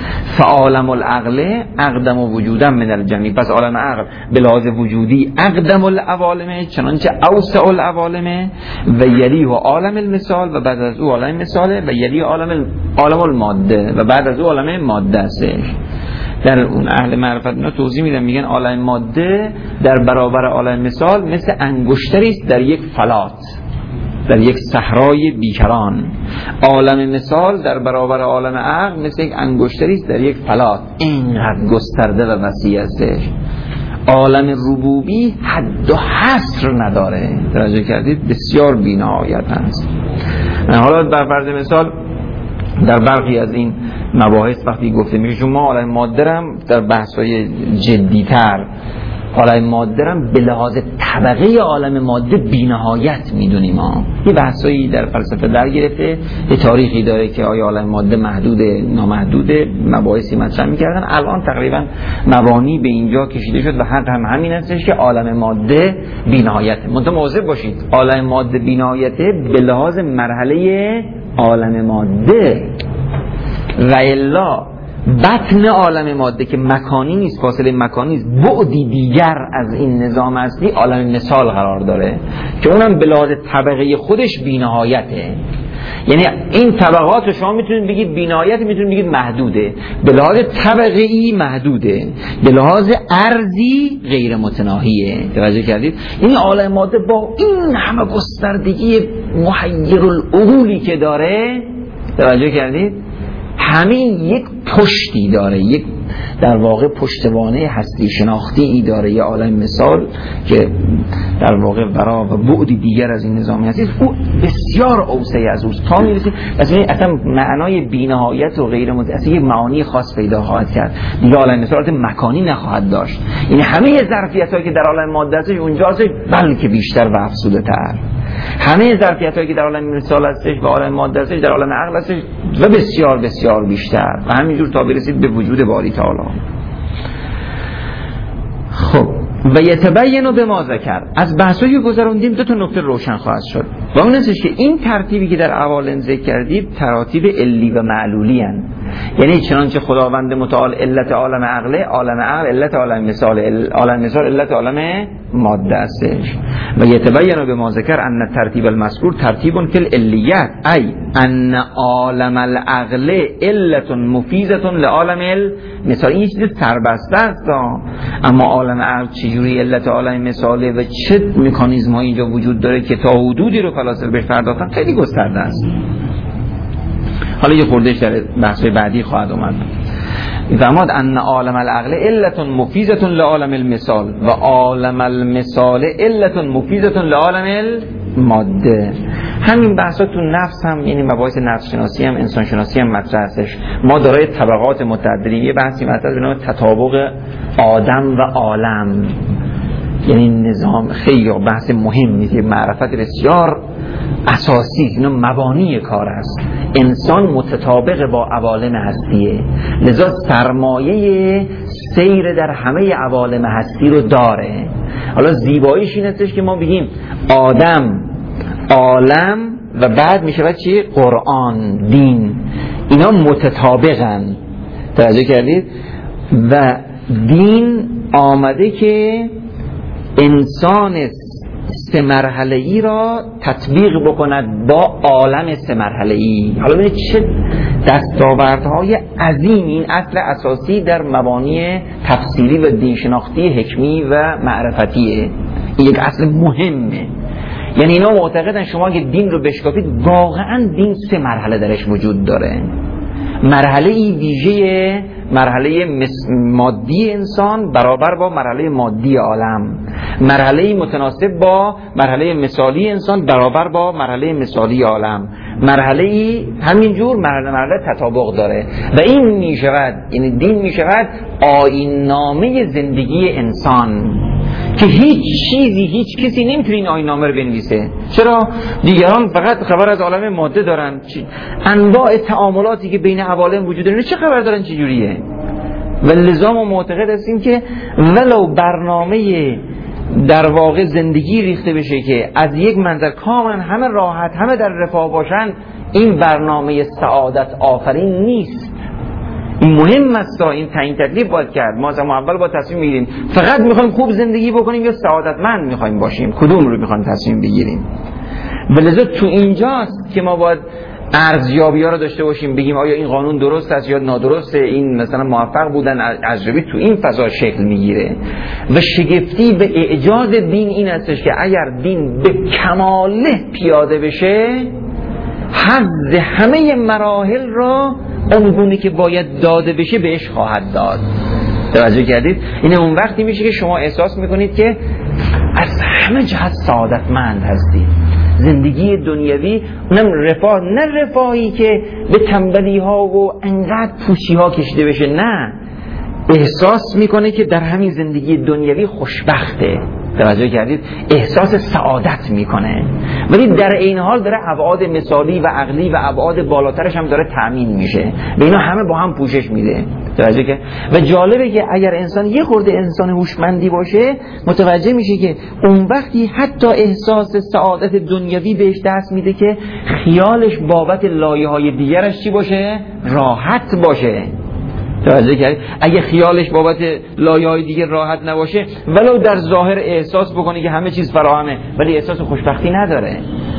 فعالم العقل اقدم وجودا من الجمیع، پس عالم عقل به لحاظ وجودی اقدم العوالم، چنانچه اوسع العوالم و یلیه عالم المثال و بعد از او عالم مثاله و یلیه عالم الماده و بعد از او عالم ماده استش. در اون اهل معرفت اینا توضیح میدن، میگن عالم ماده در برابر عالم مثال مثل انگشتری است در یک فلات، در یک صحرای بیکران. عالم مثال در برابر عالم عقل مثل یک انگشتری است در یک فلات، اینقدر گسترده و وسیع استش. عالم ربوبی حد و حصر نداره، توجه کردید؟ بسیار بی‌نهایت هست. حالا بر فرض مثال در برخی از این مباحث وقتی گفته میشه ما عالم ماده هم در بحث‌های جدی‌تر عالم ماده هم به لحاظ طبقه عالم ماده بی‌نهایت میدونیم ما. یه بحثایی در فلسفه در گرفته، یه تاریخی داره که آیا عالم ماده محدوده نامحدوده، مباحثی مطرح می‌کردن. الان تقریبا مبانی به اینجا کشیده شد و حق هم همین هستش که عالم ماده بی‌نهایته. منتها مواظب باشید، عالم ماده بی‌نهایته به لحاظ مرحله عالم ماده و الا بطن عالم ماده که مکانی نیست، فاصله مکانی نیست، بعدی دیگر از این نظام اصلی عالم مثال قرار داره که اونم به لحاظ طبقه خودش بی‌نهایته. یعنی این طبقات رو شما میتونید بگید بی‌نهایت، میتونید بگید محدوده. به لحاظ طبقه‌ای محدوده، به لحاظ ارضی غیر متناهیه. توجه کردید؟ این عالم ماده با این همه گستردگی محیر العقولی که داره، توجه کردید؟ همین یک پشتی داره، یک در واقع پشتوانه هستی شناختی ای داره، یه عالم مثال که در واقع ورا و بعدی دیگر از این نظام هستی، او بسیار اوسع از اوست تا میرسید اصلا معنای بی‌نهایت و غیر اصلا یه معانی خاص پیدا خواهد کرد دیگه. عالم مثالات مکانی نخواهد داشت، این همه ظرفیت‌هایی که در عالم ماده هستش اونجاست، بلکه بیشتر و افزوده‌تر. همه ظرفیت‌هایی که در عالم مثال هستش و عالم ماده هستش در عالم عقل هستش و بسیار بسیار بیشتر و همینجور تا برسید به وجود باری تعالی. خب و یتبین به ما ذکر، از بحثایی که گذروندیم دو تا نکته روشن خواهد شد و اون هستش که این ترتیبی که در اوالن ذکر کردیم تراتیب علی و معلولی هستند. یعنی چنانچه خداوند متعال علت عالم عقله، عالم عقل علت عالم مثال، عالم مثال علت عالم ماده استش. و یتبین به ما ذکر ان ترتیب المذکور ترتیب فی العلیت، ای ان عالم العقل علت مفیزه لعالم المثال. این چیز سربسته است، اما عالم عقل چجوری علت عالم مثاله و چه مکانیزم‌هایی اینجا وجود داره که تا حدودی رو فلاسفه بهش پرداختن خیلی گسترده است. حالا یه خوردهش در بحث بعدی خواهد اومد. فرمود ان عالم العقل علت مفیزه لعالم المثال و عالم المثال علت مفیزه لعالم الماده. همین بحثا تو نفس هم، یعنی مباحث نفس شناسی هم انسان شناسی هم مطرح هستش. ما دارای طبقات متعددی یه بحثی مطرح به نام تطابق آدم و عالم، یعنی نظام خیلی بحث مهمی که معرفت بسیار اساسی، اینا مبانی کار است. انسان متطابق با عوالم هستیه، لذا سرمایه سیر در همه عوالم هستی رو داره. حالا زیباییش این هستش که ما بگیم آدم، عالم و بعد میشه بعد چی؟ قرآن، دین، اینا متطابقن. توجه کردید؟ و دین آمده که انسان سه مرحله‌ای را تطبیق بکند با عالم سه مرحله‌ای. حالا ببینید چه دستاوردهای عظیم این اصل اساسی در مبانی تفسیری و دینشناختی حکمی و معرفتیه. این یک اصل مهمه. یعنی اینا معتقدن شما اگه دین رو بشکافید واقعا دین سه مرحله درش وجود داره. مرحله ویژه، مرحله مادی انسان برابر با مرحله مادی عالم، مرحله متناسب با مرحله مثالی انسان برابر با مرحله مثالی عالم، مرحله همینجور مرحله تطابق داره و این میشود، یعنی دین میشود آیین نامه زندگی انسان که هیچ چیزی، هیچ کسی نمیتونه این آیین نامه رو بنویسه. چرا؟ دیگران فقط خبر از عالم ماده دارن، انواع تعاملاتی که بین عوالم وجود داره چه خبر دارن، چه جوریه؟ و لزوم و معتقد هستیم که ولو برنامه در واقع زندگی ریخته بشه که از یک منظر کاملا همه راحت، همه در رفاه باشن، این برنامه سعادت آفرین نیست. این مهم است، این تعیین تکلیف باید کرد. ما از اول با تصمیم میگیریم فقط میخوایم خوب زندگی بکنیم یا سعادتمند میخوایم باشیم، کدوم رو میخوایم تصمیم بگیریم. ولذا تو اینجاست که ما باید ارزیابی‌ها رو داشته باشیم، بگیم آیا این قانون درست است یا نادرسته، این مثلا موفق بودن ارزیابی تو این فضا شکل میگیره. و شگفتی به اعجاز دین این هستش که اگر دین به کماله پیاده بشه، حظ همه مراحل را اونگونه که باید داده بشه بهش خواهد داد. توجه کردید؟ این اون وقتی میشه که شما احساس میکنید که از همه جهت سعادتمند هستید. زندگی دنیوی اونم رفاه، نه رفاهی که به تنبلی ها و انقدر پوچی ها کشیده بشه، نه، احساس میکنه که در همین زندگی دنیوی خوشبخته. توجه کردید؟ احساس سعادت میکنه، ولی در این حال داره ابعاد مثالی و عقلی و ابعاد بالاترش هم داره تأمین میشه، به اینا همه با هم پوشش میده. توجه کرد؟ و جالبه که اگر انسان یه خورده انسان هوشمندی باشه متوجه میشه که اون وقتی حتی احساس سعادت دنیوی بهش دست میده که خیالش بابت لایه‌های دیگرش چی باشه؟ راحت باشه. توجه کردید؟ اگه خیالش بابت لایه‌های دیگه راحت نباشه، ولو در ظاهر احساس بکنه که همه چیز فراهمه ولی احساس خوشبختی نداره.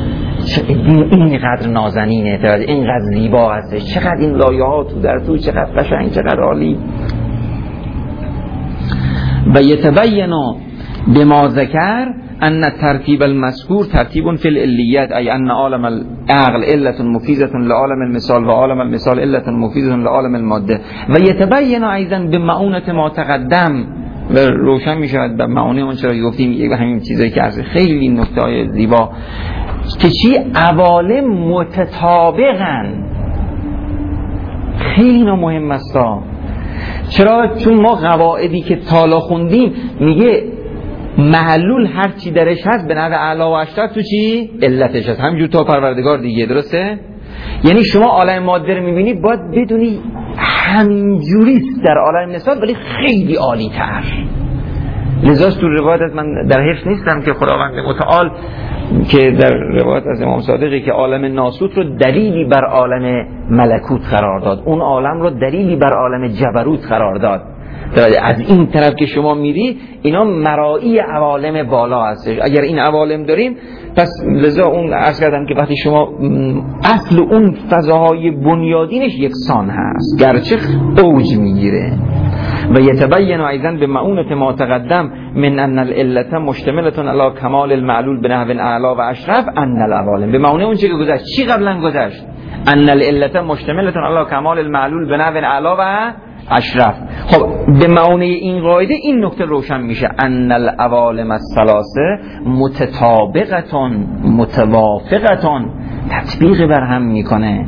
اینقدر نازنینه، اینقدر زیبا هستش، چقدر این لایه‌ها تو در تو چقدر قشنگ، چقدر عالی. و یتبین بما ذکر ان ترتیب المذکور ترتیب فی العلیات، ای ان عالم العقل علت مفیدة لعالم المثال و عالم المثال علت مفیدة لعالم الماده و یتبین ایضا بمعونة ما تقدم، و روشن می شود به معونه اون چرا گفتیم یک همین چیزایی که از خیلی نکته زیبا که چی عوالم متطابقن. خیلی مهم است. چرا؟ چون ما قواعدی که تالا خوندیم میگه معلول هر چی درش هست به نحو اعلی و اشرف تو چی؟ علتش هست، همینجور تا پروردگار دیگه. درسته؟ یعنی شما عالم ماده رو میبینی باید بدونی همینجوریست در عالم مثال ولی خیلی عالی تر. لذا تو روایت من در حفظ نیستم که خداوند متعال که در روایت از امام صادقی که عالم ناسوت رو دلیلی بر عالم ملکوت قرار داد، اون عالم رو دلیلی بر عالم جبروت قرار داد. از این طرف که شما میری اینا مرایی عوالم بالا هستش. اگر این عوالم داریم پس لذا اون عرض کردم که وقتی شما اصل اون فضاهای بنیادینش یکسان هست گرچه اوج میگیره. و یتبین ایضا به معونة ما تقدم من ان العلت مشتملة علی کمال المعلول به نحو اعلی و اشرف ان العوالم، به معونه اون چه که گذشت. چی قبلا گذشت؟ ان العلت مشتملة علی کمال المعلول به نحو اعلی و اشرف. خب به معونه این قاعده این نکته روشن میشه ان العوالم الثلاثه متطابقتون متوافقتون، تطبیق بر هم میکنه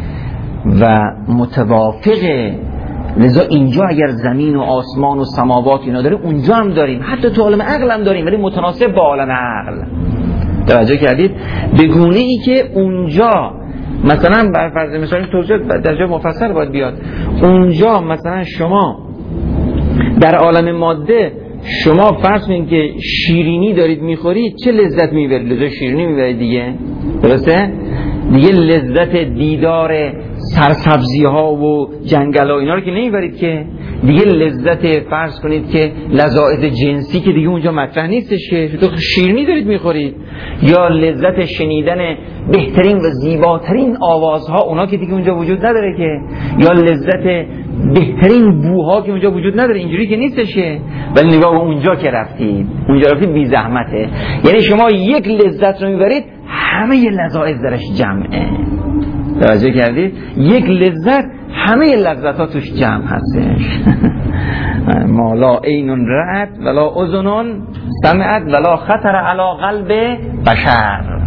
و متوافقه. لذا اینجا اگر زمین و آسمان و سماوات اینا داریم اونجا هم داریم، حتی تو عالم عقل هم داریم ولی متناسب با عالم عقل. توجه کردید؟ به گونه ای که اونجا مثلا بر فرض مثال توضیح در جای مفصل باید بیاد. اونجا مثلا شما در عالم ماده شما فرض کنید که شیرینی دارید میخورید، چه لذت میبرید؟ لذت شیرینی میبرید دیگه. درسته؟ دیگه لذت دیدار سرسبزی ها و جنگل ها اینا رو که نمیبرید که. دیگه لذت فرض کنید که لذائذ جنسی که دیگه اونجا مطرح نیستش که تو شیرینی دارید میخورید، یا لذت شنیدن بهترین و زیباترین آوازها اونا که دیگه اونجا وجود نداره که، یا لذت بهترین بوها که اونجا وجود نداره. اینجوری که نیستش که. ولی نگاه اونجا که رفتید، اونجا رفتید بی زحمته. یعنی شما یک لذت رو میبرید همه لذائذ درش جمعه. توجه کردید؟ یک لذت همه لذت ها توش جمع هستش. ما لا عین رأت ولا اذن سمعت ولا خطر علی قلب بشر.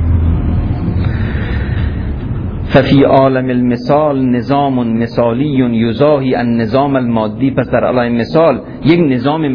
ففی عالم المثال نظام مثالی یضاهی النظام المادی. پس در عالم مثال یک نظام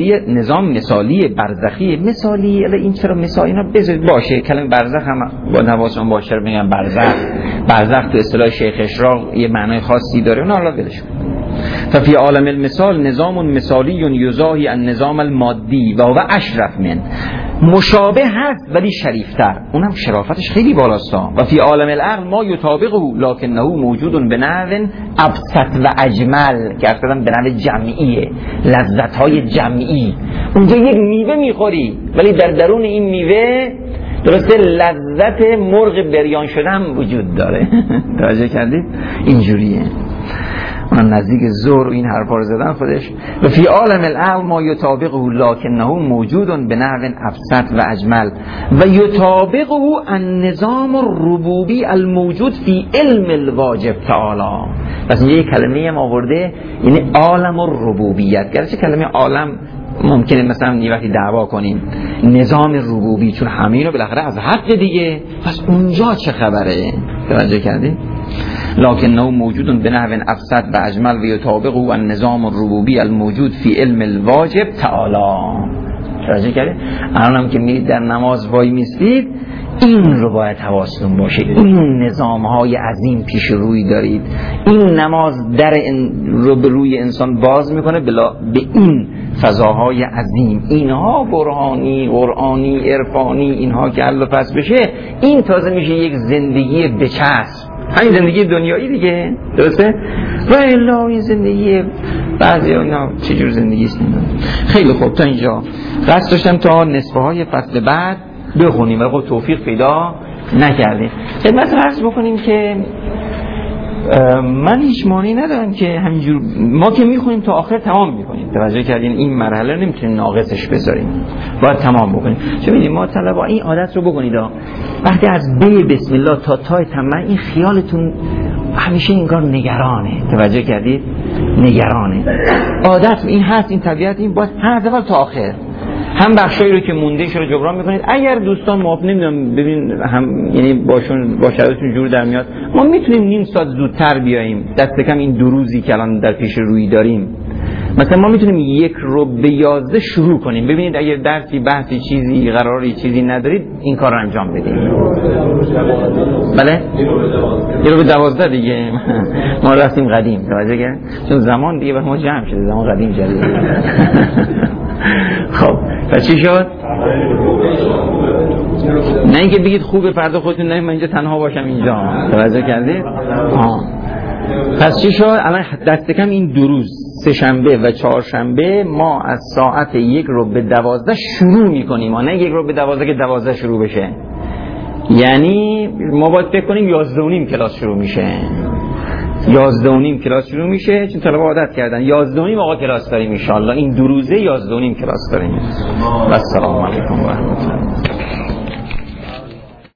مثالی برزخی مثالی. این چرا مثال اینا بذارید باشه، کلمه برزخ هم با نواسون باشه رو میگن برزخ تو اصطلاح شیخ اشراق یه معنای خاصی داره، اون حالا ولش کن. ففی عالم المثال نظام مثالی یضاهی النظام المادی و هو اشرف من، مشابه هست ولی شریفتر، اونم شرافتش خیلی بالاست. و فی عالم العقل ما یطابقه لکنه موجود به نحو ابسط و اجمل، که اصلا به نحو جمعیه، لذت‌های جمعی. اونجا یک میوه میخوری ولی در درون این میوه درسته لذت مرغ بریان شده هم وجود داره. توجه کردید؟ اینجوریه. من نزدیک زور این حرفا رو زدن خودش. و فی عالم العقل ما یطابقه لکنه موجود به نحو ابسط و اجمل و یطابقه النظام الربوبی الموجود فی علم الواجب تعالی. پس اینجا یک کلمه هم آورده، یعنی عالم الربوبیت. گرچه کلمه عالم ممکنه مثلا یه وقتی دعوا کنیم نظام ربوبی، چون همه اینو بالاخره از حق دیگه، پس اونجا چه خبره؟ توجه کردید؟ لکنه موجود به نحو ابسط و اجمل و یطابقه النظام الربوبی الموجود فی علم الواجب تعالی. توجه کردید؟ الانم که میرید در نماز وای میستید این رو باید حواستون باشه، این نظام‌های عظیم پیش روی دارید. این نماز در رو به روی انسان باز میکنه به این فضاهای عظیم. اینها برهانی، قرآنی، عرفانی، اینها که حل و فصل بشه این تازه میشه یک زندگی بچسب، همین زندگی دنیایی دیگه. درسته؟ و الا این زندگی بعضی اینا چجور زندگی است؟ خیلی خوب، تا اینجا قصد داشتم تا نصفه های فصل بعد بخونیم و خب توفیق پیدا نکردیم. خدمت عرض بکنیم که من هیچ مانعی ندارم که همینجور ما که میخونیم تا آخر تمام میکنیم. توجه کردین این مرحله نمیتونیم ناقصش بذاریم، باید تمام بکنیم. چون میدونید ما طلبا این عادت رو بکنید وقتی از بسم الله تا تای تمام این خیالتون همیشه انگار نگرانه. توجه کردید؟ نگرانه. عادت این هست، این طبیعت، این باید هر اول تا آخر هم بخشایی رو که مونده رو جبران میکنید. اگر دوستان موافق نمیدونم ببین هم یعنی باشون با شرایطشون جور در میاد، ما میتونیم نیم ساعت زودتر بیاییم. دست کم این 2 روزی که الان در پیش روی داریم، مثلا ما میتونیم 1:11 شروع کنیم. ببینید اگر درسی بحثی چیزی قراری چیزی ندارید این کار رو انجام بدید. بله 1:12 دیگه ما رفتیم قدیم. توجه کردید؟ چون زمان دیگه به ما جمع شده، زمان قدیم جدید. خب پس چی شد؟ نه اینکه بگید خوبه فردا خودتون نه من اینجا تنها باشم اینجا. توجه کردید؟ پس چی شد؟ الان دست کم این 2 روز سه شنبه و چهارشنبه ما از ساعت 1:12 شروع میکنیم. نه 1:12 که 12 شروع بشه. یعنی ما باید فکر کنیم 11:30 کلاس شروع میشه. 11:30 کلاس شروع میشه، چون طلبه عادت کردن 11:30 آقا کلاس داریم ان شاء الله. این 2 روزه 11:30 کلاس داریم. و السلام علیکم و رحمت الله.